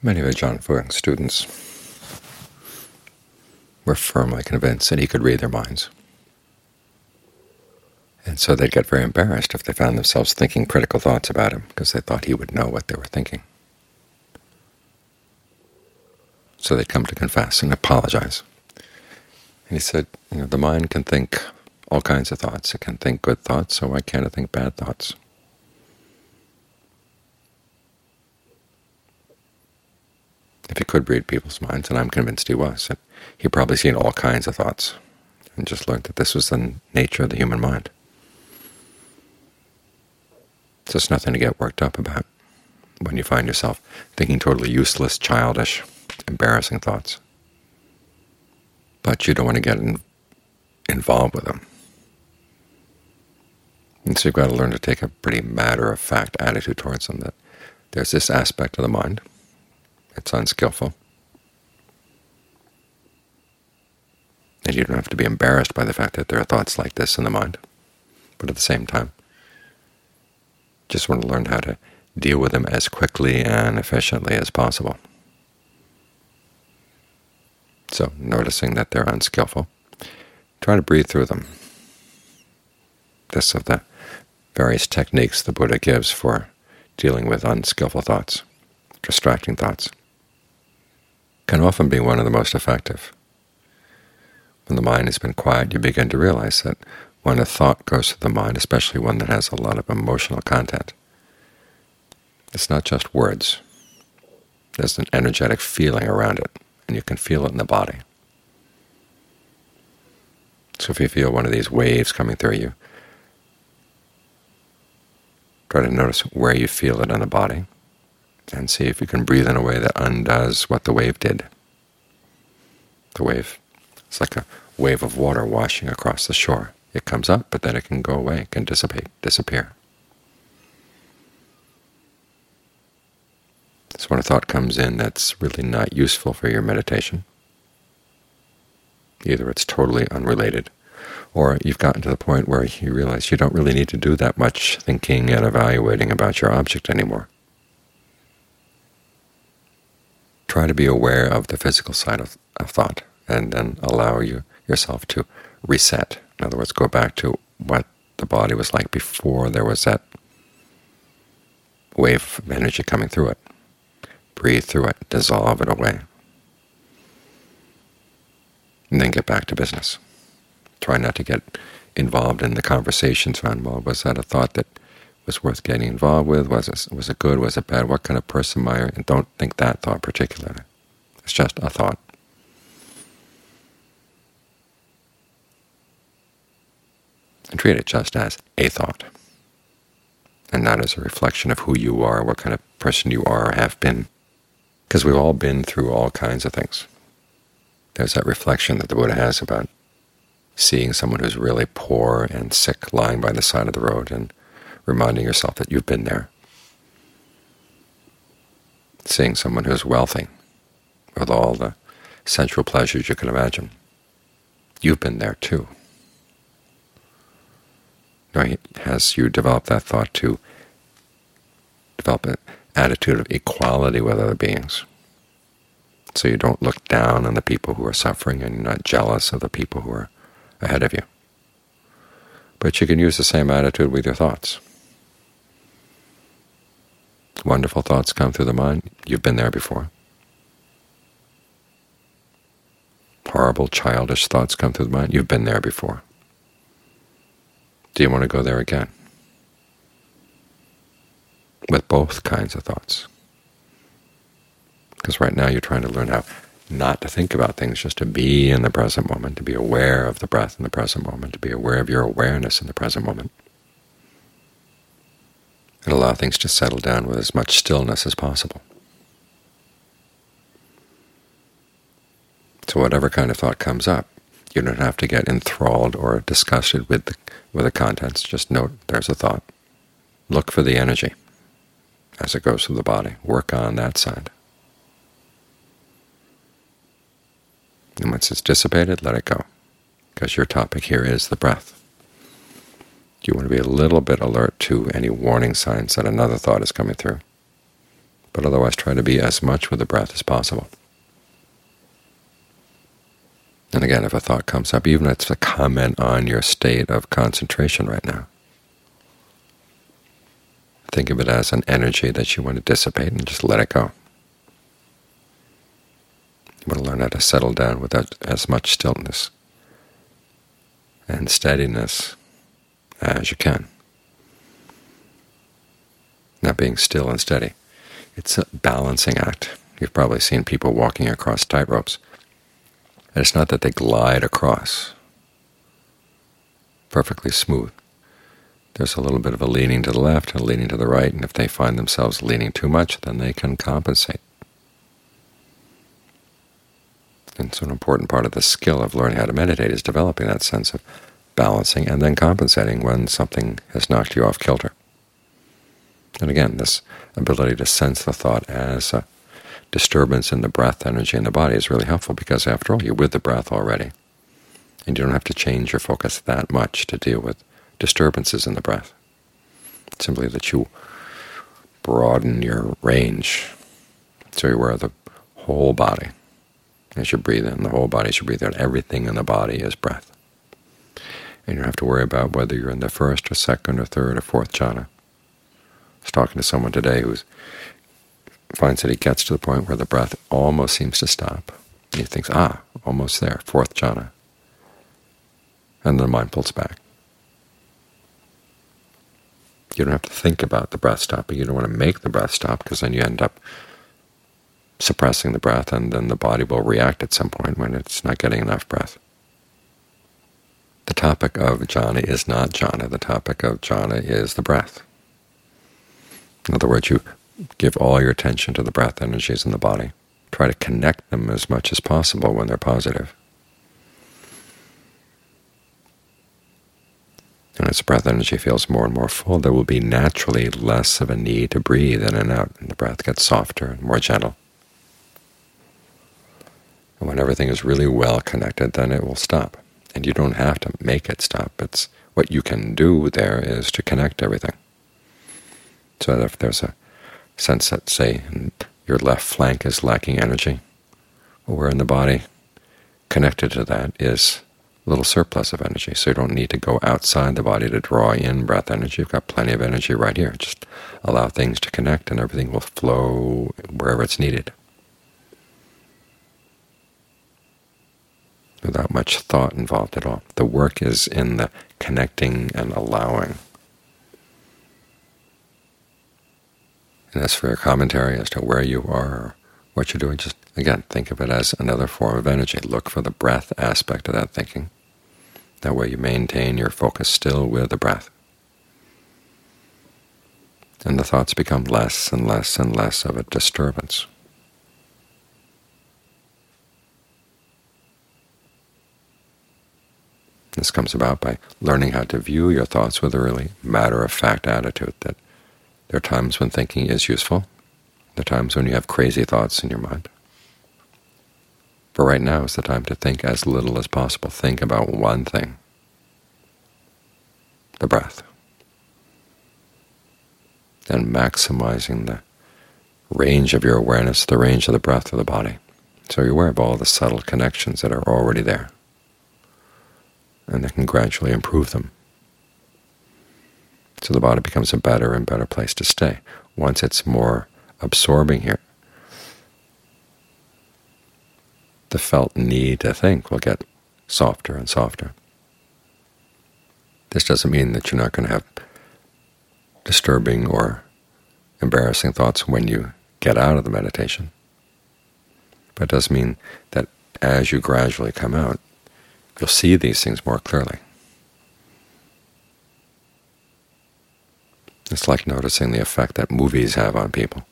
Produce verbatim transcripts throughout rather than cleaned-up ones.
Many of Ajaan Fuang students were firmly convinced that he could read their minds, and so they'd get very embarrassed if they found themselves thinking critical thoughts about him, because they thought he would know what they were thinking. So they'd come to confess and apologize. And he said, you know, the mind can think all kinds of thoughts. It can think good thoughts, so why can't it think bad thoughts? If he could read people's minds, and I'm convinced he was, and he'd probably seen all kinds of thoughts and just learned that this was the nature of the human mind. So it's nothing to get worked up about when you find yourself thinking totally useless, childish, embarrassing thoughts. But you don't want to get in, involved with them. And so you've got to learn to take a pretty matter-of-fact attitude towards them, that there's this aspect of the mind. It's unskillful. And you don't have to be embarrassed by the fact that there are thoughts like this in the mind. But at the same time, just want to learn how to deal with them as quickly and efficiently as possible. So noticing that they're unskillful, try to breathe through them. This of the various techniques the Buddha gives for dealing with unskillful thoughts, distracting thoughts, can often be one of the most effective. When the mind has been quiet, you begin to realize that when a thought goes through the mind, especially one that has a lot of emotional content, it's not just words. There's an energetic feeling around it, and you can feel it in the body. So if you feel one of these waves coming through you, try to notice where you feel it in the body, and see if you can breathe in a way that undoes what the wave did. The wave is like a wave of water washing across the shore. It comes up, but then it can go away, it can dissipate, disappear. So when a thought comes in that's really not useful for your meditation, either it's totally unrelated, or you've gotten to the point where you realize you don't really need to do that much thinking and evaluating about your object anymore, try to be aware of the physical side of, of thought, and then allow you yourself to reset. In other words, go back to what the body was like before there was that wave of energy coming through it. Breathe through it, dissolve it away, and then get back to business. Try not to get involved in the conversations around, well, was that a thought that was worth getting involved with? Was it, was it good? Was it bad? What kind of person am I? And don't think that thought particularly. It's just a thought. And treat it just as a thought, and not as a reflection of who you are, what kind of person you are or have been, because we've all been through all kinds of things. There's that reflection that the Buddha has about seeing someone who's really poor and sick lying by the side of the road and reminding yourself that you've been there. Seeing someone who's wealthy with all the sensual pleasures you can imagine. You've been there too. Right? As you develop that thought to develop an attitude of equality with other beings, so you don't look down on the people who are suffering and you're not jealous of the people who are ahead of you. But you can use the same attitude with your thoughts. Wonderful thoughts come through the mind. You've been there before. Horrible, childish thoughts come through the mind. You've been there before. Do you want to go there again? With both kinds of thoughts. Because right now you're trying to learn how not to think about things, just to be in the present moment, to be aware of the breath in the present moment, to be aware of your awareness in the present moment, and allow things to settle down with as much stillness as possible. So whatever kind of thought comes up, you don't have to get enthralled or disgusted with the, with the contents. Just note there's a thought. Look for the energy as it goes through the body. Work on that side. And once it's dissipated, let it go, because your topic here is the breath. You want to be a little bit alert to any warning signs that another thought is coming through. but otherwise try to be as much with the breath as possible. And again, if a thought comes up, even if it's a comment on your state of concentration right now, think of it as an energy that you want to dissipate and just let it go. You want to learn how to settle down without as much stillness and steadiness as you can. Not being still and steady. It's a balancing act. You've probably seen people walking across tightropes. And it's not that they glide across perfectly smooth. There's a little bit of a leaning to the left and a leaning to the right, and if they find themselves leaning too much, then they can compensate. And so an important part of the skill of learning how to meditate is developing that sense of balancing and then compensating when something has knocked you off kilter. And again, this ability to sense the thought as a disturbance in the breath energy in the body is really helpful, because after all, you're with the breath already, and you don't have to change your focus that much to deal with disturbances in the breath. It's simply that you broaden your range, so you're aware of the whole body as you breathe in. The whole body as you breathe out. Everything in the body is breath. And you don't have to worry about whether you're in the first or second or third or fourth jhana. I was talking to someone today who finds that he gets to the point where the breath almost seems to stop. And he thinks, ah, almost there, fourth jhana. And the mind pulls back. You don't have to think about the breath stopping. You don't want to make the breath stop, because then you end up suppressing the breath, and then the body will react at some point when it's not getting enough breath. The topic of jhana is not jhana. The topic of jhana is the breath. In other words, you give all your attention to the breath energies in the body. Try to connect them as much as possible when they're positive. And as the breath energy feels more and more full, there will be naturally less of a need to breathe in and out, and the breath gets softer and more gentle. And when everything is really well connected, then it will stop. And you don't have to make it stop. It's what you can do there is to connect everything. So that if there's a sense that, say, your left flank is lacking energy, where in the body connected to that is a little surplus of energy, so you don't need to go outside the body to draw in breath energy. You've got plenty of energy right here. Just allow things to connect, and everything will flow wherever it's needed, without much thought involved at all. The work is in the connecting and allowing. And as for your commentary as to where you are or what you're doing, just, again, think of it as another form of energy. Look for the breath aspect of that thinking. That way you maintain your focus still with the breath. And the thoughts become less and less and less of a disturbance. This comes about by learning how to view your thoughts with a really matter-of-fact attitude, that there are times when thinking is useful, there are times when you have crazy thoughts in your mind. But right now is the time to think as little as possible. Think about one thing, the breath, and maximizing the range of your awareness, the range of the breath of the body. So you're aware of all the subtle connections that are already there, and that can gradually improve them. So the body becomes a better and better place to stay. Once it's more absorbing here, the felt need to think will get softer and softer. This doesn't mean that you're not going to have disturbing or embarrassing thoughts when you get out of the meditation, but it does mean that as you gradually come out, you'll see these things more clearly. It's like noticing the effect that movies have on people.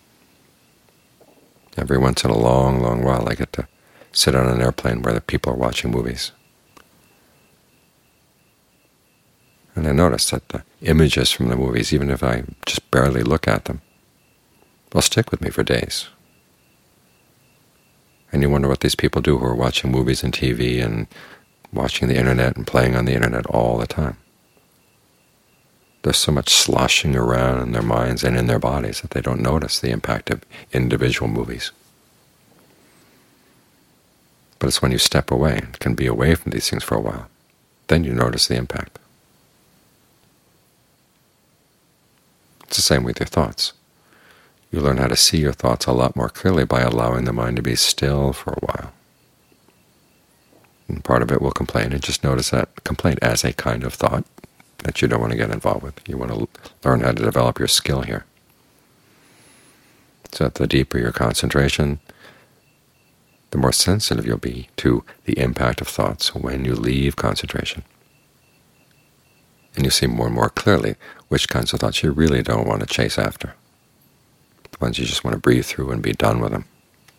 Every once in a long, long while I get to sit on an airplane where the people are watching movies. And I notice that the images from the movies, even if I just barely look at them, will stick with me for days. And you wonder what these people do who are watching movies and T V and watching the Internet and playing on the Internet all the time. there's so much sloshing around in their minds and in their bodies that they don't notice the impact of individual movies. But it's when you step away and can be away from these things for a while, then you notice the impact. It's the same with your thoughts. You learn how to see your thoughts a lot more clearly by allowing the mind to be still for a while. And part of it will complain, and just notice that complaint as a kind of thought that you don't want to get involved with. You want to learn how to develop your skill here. So that the deeper your concentration, the more sensitive you'll be to the impact of thoughts when you leave concentration. And you see more and more clearly which kinds of thoughts you really don't want to chase after, the ones you just want to breathe through and be done with them.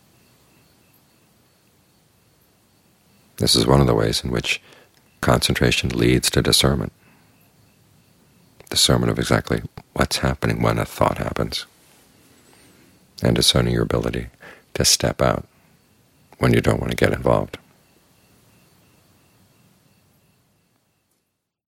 This is one of the ways in which concentration leads to discernment. Discernment of exactly what's happening when a thought happens, and discerning your ability to step out when you don't want to get involved.